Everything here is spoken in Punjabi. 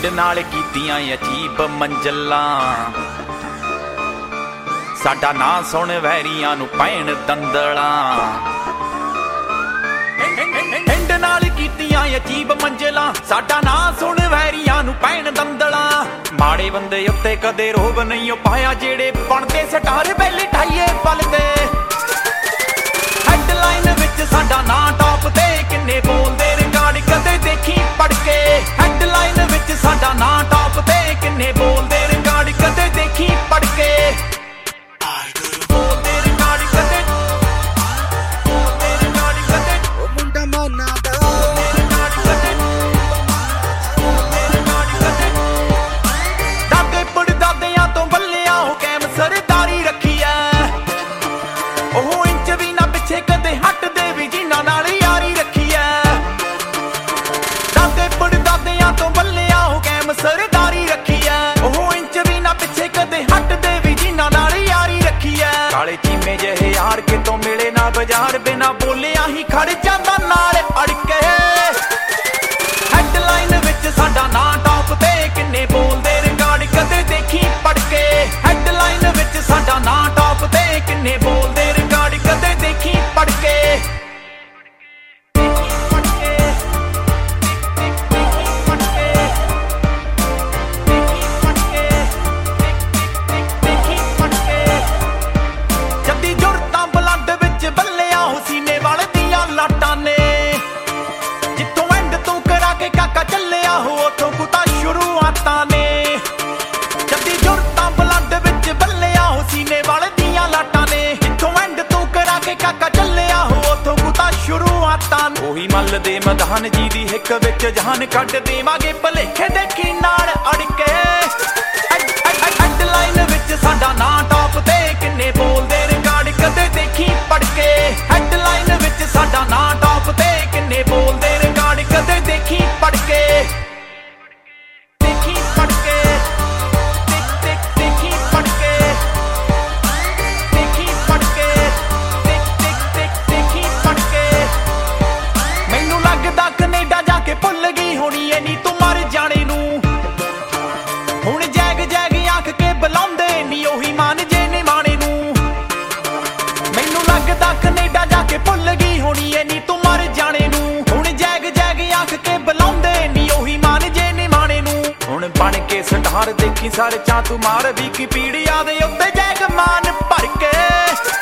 ਐਂਡ ਨਾਲ ਕੀਤੀਆਂ ਅਜੀਬ ਮੰਜ਼ਲਾਂ ਸਾਡਾ ਨਾਂ ਸੁਣ ਵੈਰੀਆਂ ਨੂੰ ਪੈਣ ਦੰਦਲਾਂ ਐਂਡ ਨਾਲ ਕੀਤੀਆਂ ਅਜੀਬ ਮੰਜ਼ਲਾਂ ਸਾਡਾ ਨਾਂ ਸੁਣ ਵੈਰੀਆਂ ਨੂੰ ਪੈਣ ਦੰਦਲਾਂ ਮਾੜੇ ਬੰਦੇ ਉੱਤੇ ਕਦੇ ਰੋਬ ਨਹੀਂ ਪਾਇਆ ਜਿਹੜੇ ਬਣਦੇ ਸਟਾਰ ਪਹਿਲੇ ਠਾਈਏ ਪਲ ਤੇ ਹੈਡਲਾਈਨ ਵਿੱਚ ਸਾਡਾ ਨਾਂ ਟੌਪ ਤੇ ਕਿੰਨੇ ਬੋਲਦੇ ਰਿਕਾਰਡ ਕਦੇ ਦੇਖੀ ਪੜ ਕੇ ਹੈਡਲਾਈਨ ਵਿੱਚ ਸਾਡਾ ਨਾਂ ਟੌਪ ਤੇ ਕਿੰਨੇ ਬੋਲਦੇ ਰਿਕਾਰਡ ਕਦੇ ਦੇਖੀ ਪੜ ਕੇ ਬੋਲਦੇ ਰਿਕਾਰਡ ਕਦੇ ਬੋਲਦੇ ਰਿਕਾਰਡ ਕਦੇ ਉਹ ਮੁੰਡਾ ਮਾਨਾ ਦਾ ਬੋਲਦੇ ਰਿਕਾਰਡ ਕਦੇ ਬੋਲਦੇ ਰਿਕਾਰਡ ਕਦੇ ਦਾਦੇ ਪੜਦਾਦਿਆਂ ਤੋਂ ਬੱਲਿਆਂ ਉਹ ਕੈਮ ਸਰਦਾਰੀ ਰੱਖੀ ਐ ਉਹ ਇੰਚ ਵੀ ਨਾ ਪਿੱਛੇ ਕਦੇ ਹਟਦੇ ਵੀ ਜਿਨ੍ਹਾਂ ਨਾਲ ਯਾਰੀ ਰੱਖੀ ਐ ਦਾਦੇ ਪੜਦਾਦਿਆਂ ਤੋਂ ਬੱਲਿਆਂ ਉਹ ਕੈਮ ਸਰਦਾਰੀ ਰੱਖੀ ਐ ਉਹ ਇੰਚ ਵੀ ਨਾ ਪਿੱਛੇ ਕਦੇ ਹਟਦੇ ਵੀ ਜਿਨ੍ਹਾਂ ਨਾਲ ਯਾਰੀ ਰੱਖੀ ਐ ਕਾਲੇ ਚੀਮੇ ਜਿਹੇ ਯਾਰ ਕਿਤੋਂ ਮਿਲੇ ਨਾ ਬਾਜ਼ਾਰ ਬਿਨਾ ਬੋਲਿਆ ਹੀ ਖੜ ਜਾਂਦਾ ਨਾਲ ਅੜ ਕੇ ਹੈਡਲਾਈਨ ਵਿੱਚ ਸਾਡਾ ਨਾਂ ਟੌਪ ਤੇ ਕਿੰਨੇ ਬੋਲਦੇ ਰਿਕਾਰਡ ਕਦੇ ਦੇਖੀ ਪੜ ਕੇ ਹੈਡਲਾਈਨ ਵਿੱਚ ਸਾਡਾ ਨਾਂ ਟੌਪ ਤੇ ਕਿੰਨੇ ਬੋਲਦੇ ਰਿਕਾਰਡ ਕਦੇ ਦੇਖੀ ਪੜ ਕੇ ਜੱਦੀ ਜੁਰਤਾਂ ਬਲੱਡ ਵਿੱਚ ਬੱਲਿਆ ਉਹ ਸੀਨੇ ਵਾਲੇ ਦੀਆਂ ਲਾਟਾਂ ਨੇ ਜਿੱਥੋਂ ਐਂਡ ਤੂੰ ਕਰਾ ਕੇ ਕਾਕਾ ਚੱਲਿਆ ਹੋ ਉਥੋਂ ਕੁਤਾ ਸ਼ੁਰੂਆਤਾਂ ਨੇ ਜੱਦੀ ਜੁਰਤਾਂ ਬਲੱਡ ਵਿੱਚ ਬੱਲਿਆ ਉਹ ਸੀਨੇ ਵਾਲੇ ਦੀਆਂ ਲਾਟਾਂ ਨੇ ਜਿੱਥੋਂ ਐਂਡ ਤੂੰ ਕਰਾ ਕੇ ਕਾਕਾ ਚੱਲਿਆ ਹੋ ਉਥੋਂ ਕੁਤਾ ਸ਼ੁਰੂਆਤਾਂ ਉਹੀ ਮੱਲ ਦੇ ਮੈਦਾਨ ਜੀ ਦੀ ਹਿੱਕ ਵਿੱਚ ਜਾਨ ਕੱਢ ਦੇਵਾਂਗੇ ਭਲੇਖੇ ਦੇਖੀ ਨਾਲ ਅੜ ਕੇ ਹੈਡਲਾਈਨ ਵਿੱਚ ਸਾਡਾ ਨਾਂ ਟੌਪ ਤੇ ਕਿੰਨੇ ਬੋਲਦੇ ਰਿਕਾਰਡ ਕਦੇ ਦੇਖੀ ਪੜ ਕੇ ਹੈਡਲਾਈਨ ਵਿੱਚ ਸਾਡਾ ਨਾਂ ਟੌਪ ਤੇ ਕਿੰਨੇ ਬੋਲਦੇ ਰਿਕਾਰਡ ਕਦੇ ਦੇਖੀ ਪੜ ਕੇ ਦੇਖੀ ਪੜ ਕੇ ਦੇਖੀ ਪੜ ਕੇ ਦੇਖੀ ਪੜ ਕੇ ਦੇਖੀ ਪੜ ਕੇ ਮੈਨੂੰ ਲੱਗਦਾ ਕੈਨੇਡਾ ਜਾ ਕੇ ਭੁੱਲ ਗਈ ਹੋਣੀ ਐ ਨੀ ਤੂੰ ਮਰ ਜਾਣੇ ਨੂੰ ਹੁਣ ਜੈਗ ਜੈਗ ਆਖ ਕੇ ਬੁਲਾਉਂਦੇ ਨੀ ਉਹੀ ਮਾਨ ਜੇ ਨੇ ਮਾਣੇ ਨੂੰ ਮੈਨੂੰ ਲੱਗਦਾ ਕੈਨੇਡਾ ਜਾ ਕੇ ਭੁੱਲ ਗਈ ਹੋਣੀ ਐ ਨੀ ਤੂੰ ਮਰ ਜਾਣੇ ਨੂੰ ਹੁਣ ਜੈਗ ਜੈਗ ਆਖ ਕੇ ਬੁਲਾਉਂਦੇ ਨੀ ਉਹੀ ਮਾਨ ਜੇ ਨੇ ਮਾਣੇ ਨੂੰ ਹੁਣ ਬਣ ਕੇ ਸਟਾਰ ਦੇਖੀ ਸਾਰੇ ਚਾਂ ਤੂੰ ਮਾਰ ਵੀ ਕੀ ਪੀੜੀਆਂ ਦੇ ਉੱਤੇ ਜੈਗ ਮਾਨ ਭਰ ਕੇ